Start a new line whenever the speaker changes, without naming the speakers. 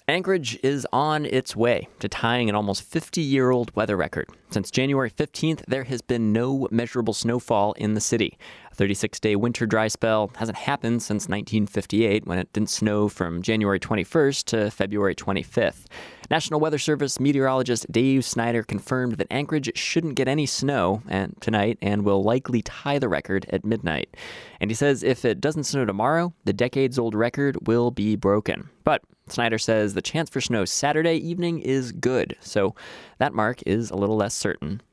Anchorage is on its way to tying an almost 50-year-old weather record. Since January 15th, there has been no measurable snowfall in the city. A 36-day winter dry spell hasn't happened since 1958, when it didn't snow from January 21st to February 25th. National Weather Service meteorologist Dave Snyder confirmed that Anchorage shouldn't get any snow tonight and will likely tie the record at midnight. And he says if it doesn't snow tomorrow, the decades-old record will be broken. But Snyder says the chance for snow Saturday evening is good, so that mark is a little less certain.